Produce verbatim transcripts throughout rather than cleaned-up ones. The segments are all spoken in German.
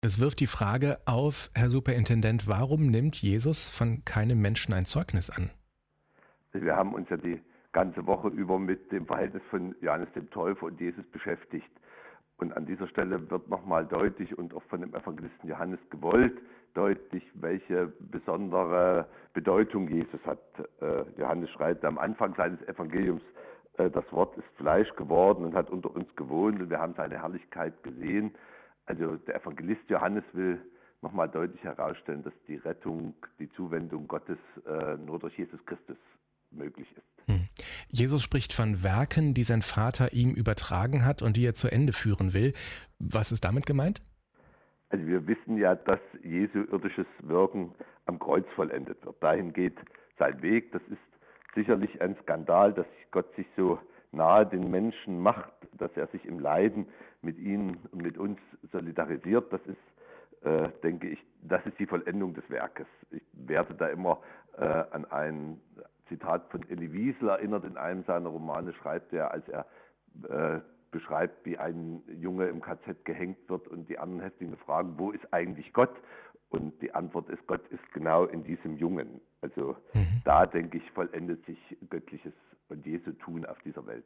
Das wirft die Frage auf, Herr Superintendent, warum nimmt Jesus von keinem Menschen ein Zeugnis an? Wir haben uns ja die ganze Woche über mit dem Verhältnis von Johannes dem Täufer und Jesus beschäftigt. Und an dieser Stelle wird nochmal deutlich und auch von dem Evangelisten Johannes gewollt deutlich, welche besondere Bedeutung Jesus hat. Äh, Johannes schreibt am Anfang seines Evangeliums, äh, das Wort ist Fleisch geworden und hat unter uns gewohnt und wir haben seine Herrlichkeit gesehen. Also der Evangelist Johannes will nochmal deutlich herausstellen, dass die Rettung, die Zuwendung Gottes äh, nur durch Jesus Christus möglich ist. Hm. Jesus spricht von Werken, die sein Vater ihm übertragen hat und die er zu Ende führen will. Was ist damit gemeint? Also wir wissen ja, dass Jesu irdisches Wirken am Kreuz vollendet wird. Dahin geht sein Weg. Das ist sicherlich ein Skandal, dass Gott sich so nahe den Menschen macht, dass er sich im Leiden mit ihnen und mit uns solidarisiert. Das ist, äh, denke ich, das ist die Vollendung des Werkes. Ich werde da immer äh, an ein Zitat von Elie Wiesel erinnert. In einem seiner Romane schreibt er, als er äh, beschreibt, wie ein Junge im K Z gehängt wird und die anderen Häftlinge fragen, wo ist eigentlich Gott? Und die Antwort ist, Gott ist genau in diesem Jungen. Also mhm. da, denke ich, vollendet sich Göttliches und Jesu Tun auf dieser Welt.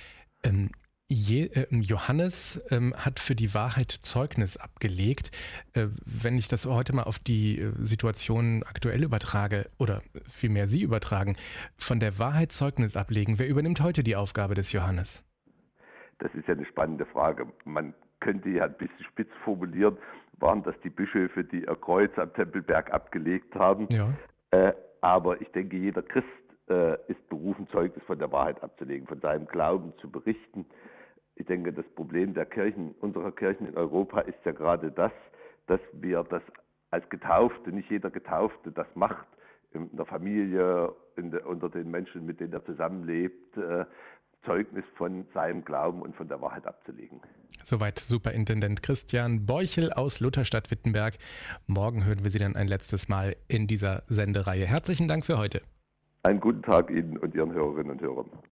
Ähm. Je, äh, Johannes ähm, hat für die Wahrheit Zeugnis abgelegt. Äh, wenn ich das heute mal auf die äh, Situation aktuell übertrage oder vielmehr Sie übertragen, von der Wahrheit Zeugnis ablegen, wer übernimmt heute die Aufgabe des Johannes? Das ist ja eine spannende Frage. Man könnte ja ein bisschen spitz formulieren, waren das die Bischöfe, die ihr Kreuz am Tempelberg abgelegt haben. Ja. Äh, aber ich denke, jeder Christ äh, ist berufen, Zeugnis von der Wahrheit abzulegen, von seinem Glauben zu berichten. Ich denke, das Problem der Kirchen, unserer Kirchen in Europa ist ja gerade das, dass wir das als Getaufte, nicht jeder Getaufte das macht, in der Familie, in der, unter den Menschen, mit denen er zusammenlebt, äh, Zeugnis von seinem Glauben und von der Wahrheit abzulegen. Soweit Superintendent Christian Beuchel aus Lutherstadt-Wittenberg. Morgen hören wir Sie dann ein letztes Mal in dieser Sendereihe. Herzlichen Dank für heute. Einen guten Tag Ihnen und Ihren Hörerinnen und Hörern.